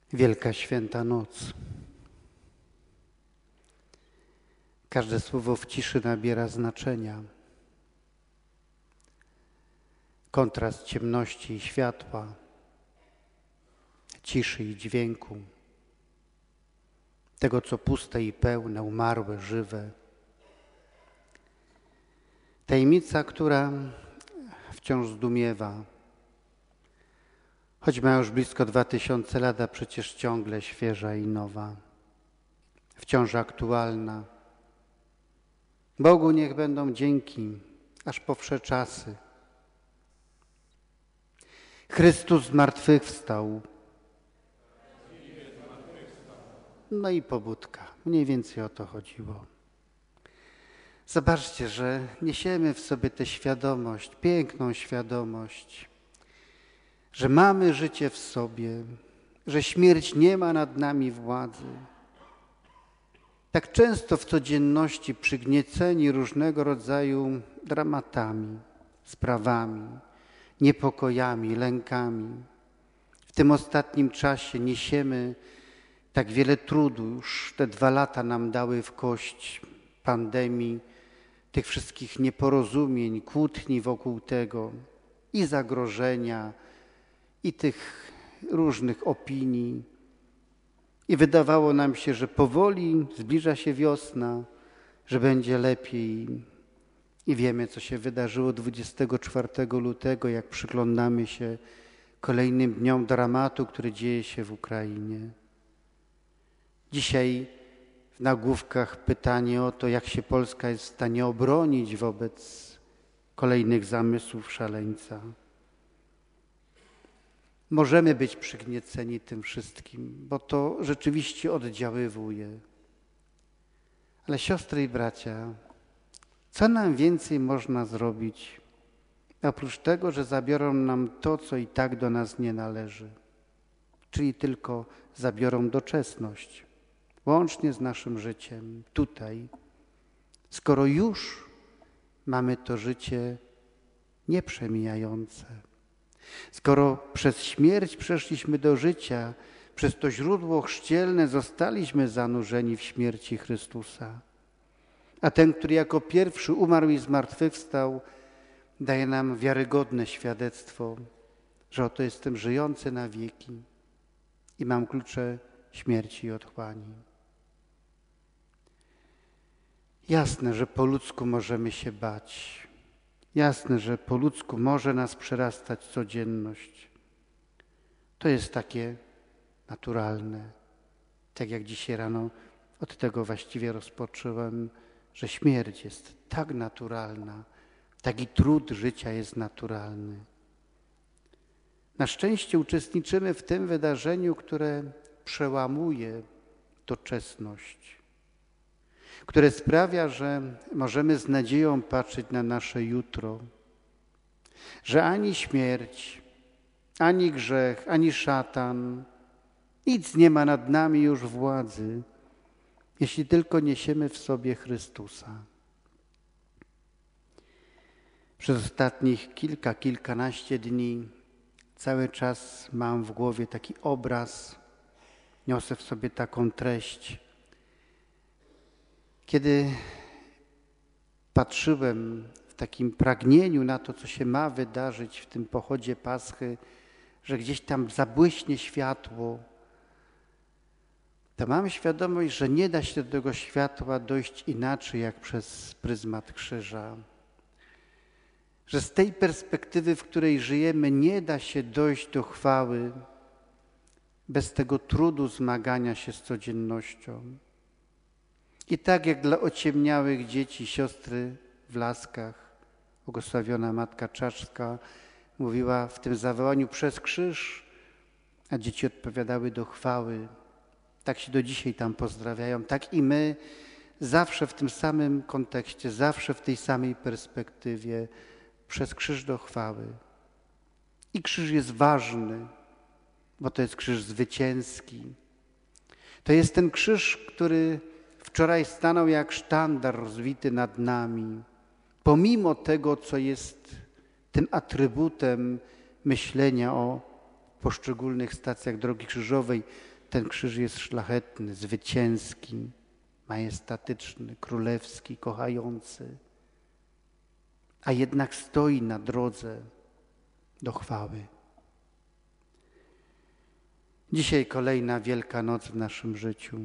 Wielka Święta Noc. Każde słowo w ciszy nabiera znaczenia. Kontrast ciemności i światła, ciszy i dźwięku, tego co puste i pełne, umarłe, żywe. Tajemnica, która wciąż zdumiewa, choć ma już blisko 2000 lat, a przecież ciągle świeża i nowa, wciąż aktualna. Bogu niech będą dzięki, aż po wsze czasy. Chrystus zmartwychwstał. No i pobudka. Mniej więcej o to chodziło. Zobaczcie, że niesiemy w sobie tę świadomość, piękną świadomość, że mamy życie w sobie, że śmierć nie ma nad nami władzy. Tak często w codzienności przygnieceni różnego rodzaju dramatami, sprawami, niepokojami, lękami. W tym ostatnim czasie niesiemy tak wiele trudu. Już te 2 lata nam dały w kość pandemii, tych wszystkich nieporozumień, kłótni wokół tego i zagrożenia, i tych różnych opinii. I wydawało nam się, że powoli zbliża się wiosna, że będzie lepiej. I wiemy, co się wydarzyło 24 lutego, jak przyglądamy się kolejnym dniom dramatu, który dzieje się w Ukrainie. Dzisiaj w nagłówkach pytanie o to, jak się Polska jest w stanie obronić wobec kolejnych zamysłów szaleńca. Możemy być przygnieceni tym wszystkim, bo to rzeczywiście oddziaływuje. Ale siostry i bracia, co nam więcej można zrobić, oprócz tego, że zabiorą nam to, co i tak do nas nie należy, czyli tylko zabiorą doczesność, łącznie z naszym życiem tutaj, skoro już mamy to życie nieprzemijające. Skoro przez śmierć przeszliśmy do życia, przez to źródło chrzcielne zostaliśmy zanurzeni w śmierci Chrystusa. A ten, który jako pierwszy umarł i zmartwychwstał, daje nam wiarygodne świadectwo, że oto jestem żyjący na wieki i mam klucze śmierci i otchłani. Jasne, że po ludzku możemy się bać. Jasne, że po ludzku może nas przerastać codzienność. To jest takie naturalne. Tak jak dzisiaj rano od tego właściwie rozpocząłem, że śmierć jest tak naturalna, taki trud życia jest naturalny. Na szczęście uczestniczymy w tym wydarzeniu, które przełamuje doczesność, które sprawia, że możemy z nadzieją patrzeć na nasze jutro, że ani śmierć, ani grzech, ani szatan, nic nie ma nad nami już władzy, jeśli tylko niesiemy w sobie Chrystusa. Przez ostatnich kilkanaście dni cały czas mam w głowie taki obraz, niosę w sobie taką treść. Kiedy patrzyłem w takim pragnieniu na to, co się ma wydarzyć w tym pochodzie Paschy, że gdzieś tam zabłyśnie światło, to mam świadomość, że nie da się do tego światła dojść inaczej jak przez pryzmat krzyża. Że z tej perspektywy, w której żyjemy, nie da się dojść do chwały bez tego trudu zmagania się z codziennością. I tak jak dla ociemniałych dzieci siostry w Laskach, błogosławiona Matka Czaszka mówiła w tym zawołaniu przez krzyż, a dzieci odpowiadały do chwały. Tak się do dzisiaj tam pozdrawiają. Tak i my zawsze w tym samym kontekście, zawsze w tej samej perspektywie, przez krzyż do chwały. I krzyż jest ważny, bo to jest krzyż zwycięski. To jest ten krzyż, który wczoraj stanął jak sztandar rozwity nad nami, pomimo tego, co jest tym atrybutem myślenia o poszczególnych stacjach drogi krzyżowej, ten krzyż jest szlachetny, zwycięski, majestatyczny, królewski, kochający, a jednak stoi na drodze do chwały. Dzisiaj kolejna wielka noc w naszym życiu.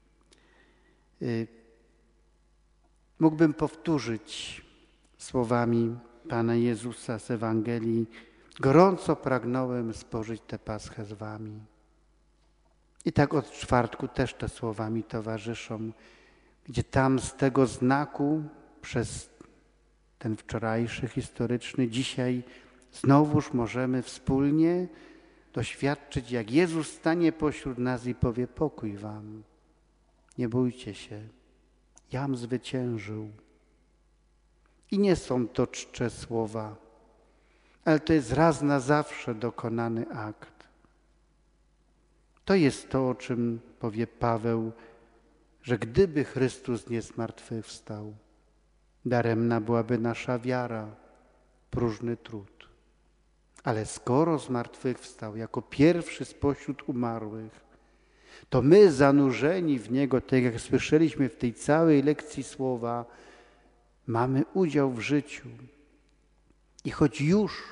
Mógłbym powtórzyć słowami Pana Jezusa z Ewangelii: gorąco pragnąłem spożyć tę Paschę z wami. I tak od czwartku też te słowa mi towarzyszą, gdzie tam z tego znaku przez ten wczorajszy historyczny dzisiaj znowuż możemy wspólnie doświadczyć, jak Jezus stanie pośród nas i powie: pokój wam, nie bójcie się, jam zwyciężył. I nie są to czcze słowa, ale to jest raz na zawsze dokonany akt. To jest to, o czym powie Paweł, że gdyby Chrystus nie zmartwychwstał, daremna byłaby nasza wiara, próżny trud. Ale skoro zmartwychwstał jako pierwszy spośród umarłych, to my zanurzeni w Niego, tak jak słyszeliśmy w tej całej lekcji słowa, mamy udział w życiu. I choć już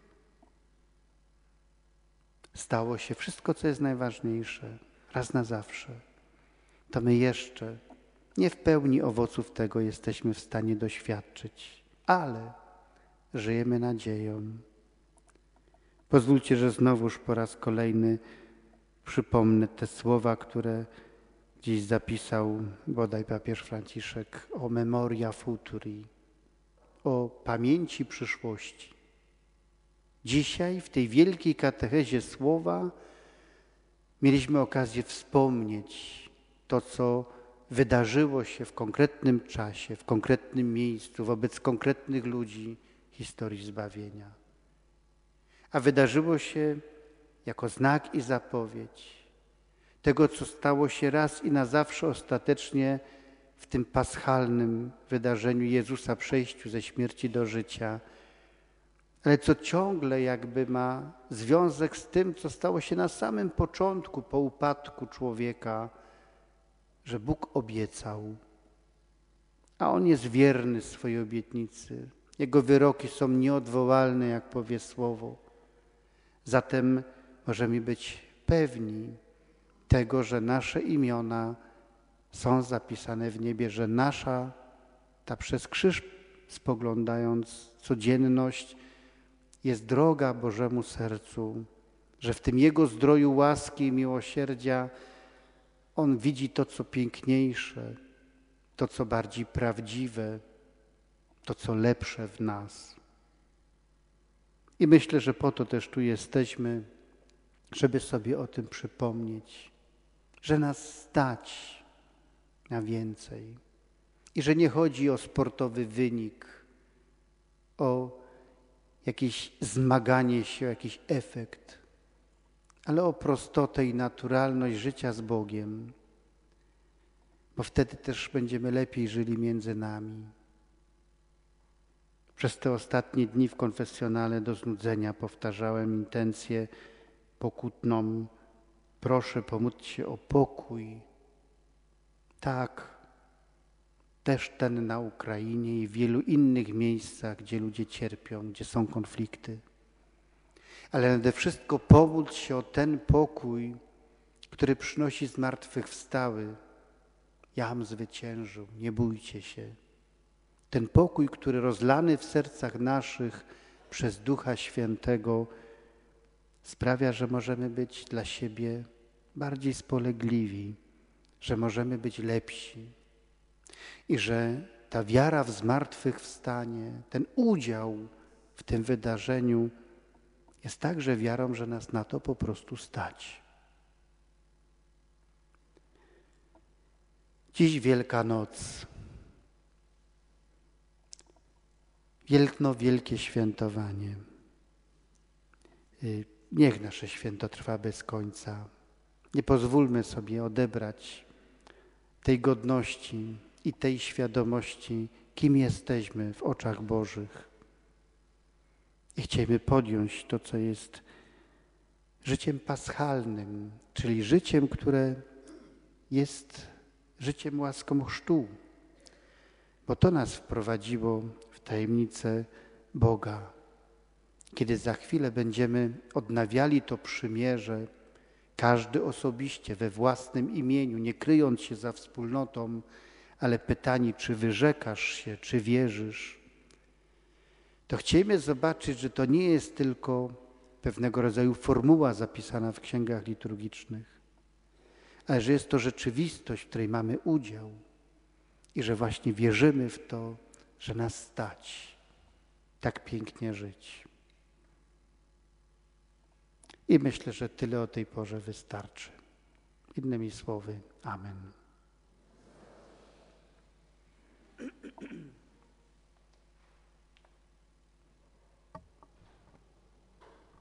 stało się wszystko, co jest najważniejsze, raz na zawsze, to my jeszcze nie w pełni owoców tego jesteśmy w stanie doświadczyć, ale żyjemy nadzieją. Pozwólcie, że znowuż po raz kolejny przypomnę te słowa, które dziś zapisał bodaj papież Franciszek o memoria futuri, o pamięci przyszłości. Dzisiaj w tej wielkiej katechezie słowa mieliśmy okazję wspomnieć to, co wydarzyło się w konkretnym czasie, w konkretnym miejscu, wobec konkretnych ludzi historii zbawienia. A wydarzyło się jako znak i zapowiedź tego, co stało się raz i na zawsze ostatecznie w tym paschalnym wydarzeniu Jezusa, przejściu ze śmierci do życia, ale co ciągle jakby ma związek z tym, co stało się na samym początku, po upadku człowieka, że Bóg obiecał, a On jest wierny swojej obietnicy. Jego wyroki są nieodwołalne, jak powie Słowo. Zatem możemy być pewni tego, że nasze imiona są zapisane w niebie, że nasza, ta przez krzyż spoglądając codzienność, jest droga Bożemu sercu, że w tym Jego zdroju łaski i miłosierdzia On widzi to, co piękniejsze, to, co bardziej prawdziwe, to, co lepsze w nas. I myślę, że po to też tu jesteśmy, żeby sobie o tym przypomnieć, że nas stać na więcej i że nie chodzi o sportowy wynik, o jakieś zmaganie się, o jakiś efekt, ale o prostotę i naturalność życia z Bogiem, bo wtedy też będziemy lepiej żyli między nami. Przez te ostatnie dni w konfesjonale do znudzenia powtarzałem intencję pokutną: proszę, pomódlcie się o pokój. Tak, też ten na Ukrainie i w wielu innych miejscach, gdzie ludzie cierpią, gdzie są konflikty. Ale nade wszystko pomódl się o ten pokój, który przynosi zmartwychwstały. Jam zwyciężył, nie bójcie się. Ten pokój, który rozlany w sercach naszych przez Ducha Świętego sprawia, że możemy być dla siebie bardziej spolegliwi, że możemy być lepsi i że ta wiara w zmartwychwstanie, ten udział w tym wydarzeniu jest także wiarą, że nas na to po prostu stać. Dziś Wielka Noc. Wielkie świętowanie. Niech nasze święto trwa bez końca. Nie pozwólmy sobie odebrać tej godności i tej świadomości, kim jesteśmy w oczach Bożych. I chcielibyśmy podjąć to, co jest życiem paschalnym, czyli życiem, które jest życiem łaską chrztu, bo to nas wprowadziło w tajemnicę Boga. Kiedy za chwilę będziemy odnawiali to przymierze, każdy osobiście, we własnym imieniu, nie kryjąc się za wspólnotą, ale pytani, czy wyrzekasz się, czy wierzysz, to chcemy zobaczyć, że to nie jest tylko pewnego rodzaju formuła zapisana w księgach liturgicznych, ale że jest to rzeczywistość, w której mamy udział i że właśnie wierzymy w to, że nas stać tak pięknie żyć. I myślę, że tyle o tej porze wystarczy. Innymi słowy, amen.